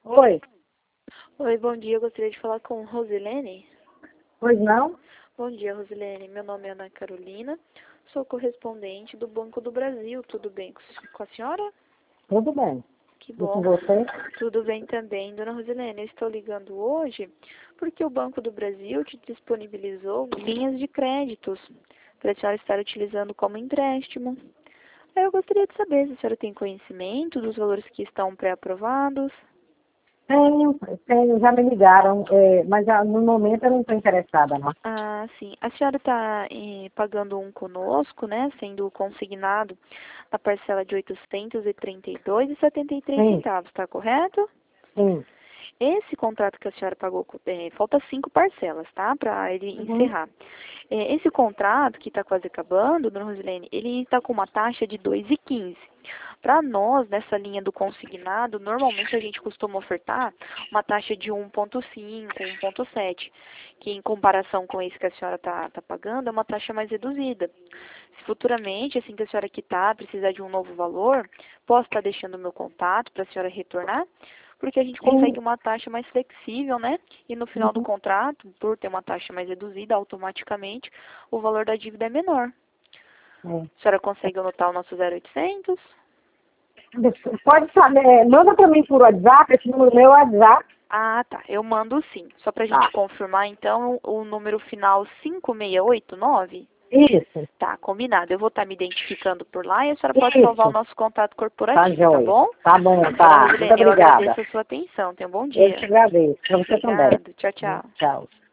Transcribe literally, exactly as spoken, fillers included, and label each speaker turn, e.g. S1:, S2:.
S1: Oi,
S2: Oi, bom dia. Eu gostaria de falar com Rosilene.
S1: pois não?
S2: Bom dia, Rosilene. Meu nome é Ana Carolina. Sou correspondente do Banco do Brasil. Tudo bem com com a senhora?
S1: Tudo bem.
S2: Que
S1: E com
S2: bom.
S1: você?
S2: Tudo bem também. Dona Rosilene, eu estou ligando hoje porque o Banco do Brasil te disponibilizou linhas de créditos para a senhora estar utilizando como empréstimo. Aí eu gostaria de saber se a senhora tem conhecimento dos valores que estão pré-aprovados.
S1: Tenho, tenho, já me ligaram, é, mas já, no momento eu não estou interessada, não.
S2: Ah, sim. A senhora está pagando um conosco, né, sendo consignado na parcela de oitocentos e trinta e dois reais e setenta e três
S1: Sim,
S2: centavos, está correto?
S1: sim.
S2: Esse contrato que a senhora pagou, é, falta cinco parcelas, tá, para ele
S1: Uhum.
S2: encerrar. É, esse contrato, que está quase acabando, dona Rosilene, ele está com uma taxa de dois vírgula quinze. Para nós, nessa linha do consignado, normalmente a gente costuma ofertar uma taxa de um vírgula cinco, um vírgula sete, que em comparação com esse que a senhora está tá pagando, é uma taxa mais reduzida. Se futuramente, assim que a senhora quitar, precisar de um novo valor, posso estar deixando o meu contato para a senhora retornar? Porque a gente
S1: Sim.
S2: consegue uma taxa mais flexível, né? E no final do
S1: Uhum.
S2: contrato, por ter uma taxa mais reduzida, automaticamente o valor da dívida é menor.
S1: É.
S2: A senhora consegue anotar o nosso zero oitocentos?
S1: Pode saber, manda para mim por WhatsApp, esse número meu é WhatsApp.
S2: Ah, tá. Eu mando sim. Só pra gente
S1: Tá.
S2: confirmar, então, o número final cinco seis oito nove?
S1: Isso,
S2: Tá, combinado. Eu vou estar me identificando por lá e a senhora pode salvar o
S1: isso.
S2: nosso contato
S1: Tá,
S2: corporativo, tá
S1: joia.
S2: bom?
S1: Tá bom,
S2: Dona
S1: tá. Muito
S2: Rosilene, eu
S1: obrigada.
S2: agradeço a sua atenção. Tenha um bom
S1: Eu
S2: dia.
S1: te agradeço. Pra você também.
S2: Obrigado. Tchau, tchau.
S1: Tchau.